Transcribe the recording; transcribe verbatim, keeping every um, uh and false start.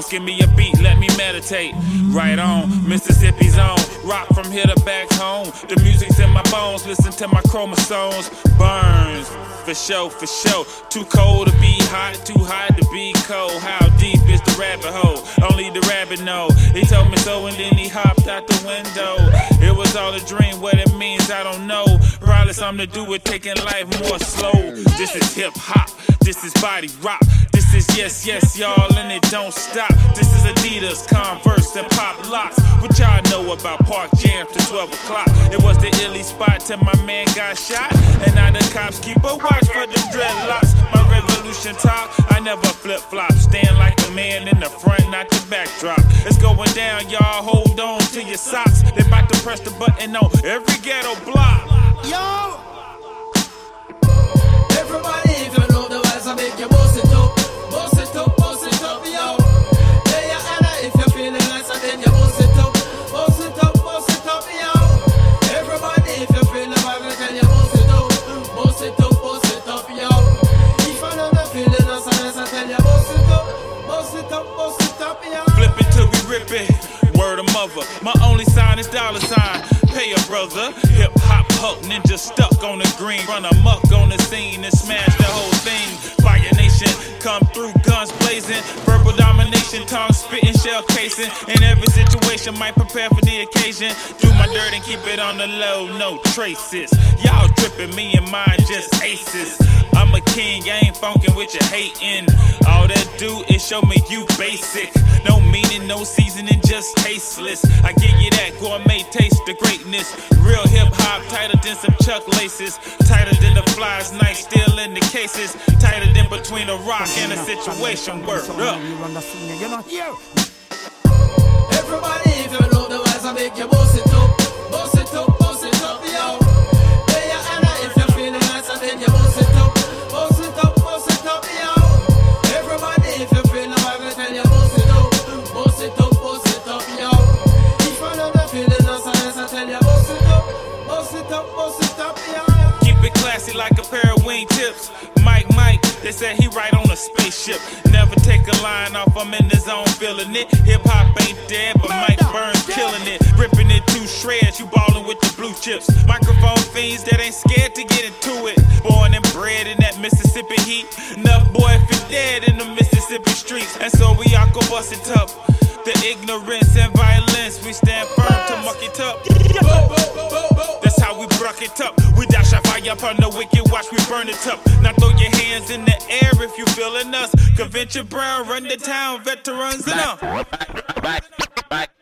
give me a beat, let me meditate. Right on, Mississippi's own. Rock from here to back home. The music's in my bones, listen to my chromosomes. Burns, for sure, for sure. Too cold to be hot, too hot to be cold. How deep is the rabbit hole? Only the rabbit know. He told me so and then he hopped out the window. It was all a dream, what it means I don't know. Probably something to do with taking life more slow. This is hip hop, this is body rock. This is yes, yes, y'all, and it don't stop. This is Adidas, Converse, and Pop Locks. What y'all know about Park Jams to twelve o'clock? It was the illy spot till my man got shot. And now the cops keep a watch for them dreadlocks. My revolution talk, I never flip flop. Stand like a man in the front, not the backdrop. It's going down, y'all, hold on to your socks. They about to press the button on every ghetto block. Yo! Everybody, if you know the words, I make you boss it up. Boss it up, boss it up, yo. Hey, yeah, Anna, if you're feeling nice, then you boss it up. Boss it up, boss it up, yo. Everybody, if you're feeling vibrant, then you boss it up. Boss it up, boss it up, yo. If you're not feeling nice, I tell you boss it up. Boss it up, boss it up, yo. Flip it till we rip it. Word of mother. My only sign is dollar sign. Pay a brother. Hip hop Hulk ninja stuck on the green. Run amok on the scene and smash the whole thing. Fire Nation come through, guns blazing. Verbal domination, tongue spitting, shell casing. In every situation, might prepare for the occasion. Do my dirt and keep it on the low, no traces. Y'all dripping, me and mine just aces. I'm a king, I ain't funkin' with your hating. All that do is show me you basic. No meaning, no seasoning, just tasteless. I give you that gourmet taste of greatness. Real hip hop, tighter than some Chuck laces. Tighter than the flies, nice still in the cases. Tighter than between a rock and a situation. Word up. Everybody, if you know the words, I make you boss it up. Boss it up, boss it up, yo. Hey, yeah, Anna, if you're feeling nice, then you boss it up. Boss it up, boss it up, yo. Everybody, if you're feeling vibrant, then you boss it up. Boss it up, boss it up, yo. If you're not feeling nice, I tell you boss it up. Boss it up, boss it up, yo. Keep it classy like a pair of wingtips. Mike, Mike, they said he ride on a spaceship. Never take a line off, I'm in the zone feeling it. Hip hop ain't dead, but Mike Burns killing it. Ripping it to shreds, you ballin' with the blue chips. Microphone fiends that ain't scared to get into it. Born and bred in that Mississippi heat. Enough boy if you're dead in the Mississippi streets. And so we all go bust it up. The ignorance and violence, we stand firm to muck it up. That's how we bruck it up. We dash our fire upon the wicked, watch we burn it up. Now throw your hands in the air if you feelin' us. Convention Brown, run the town, veterans and up.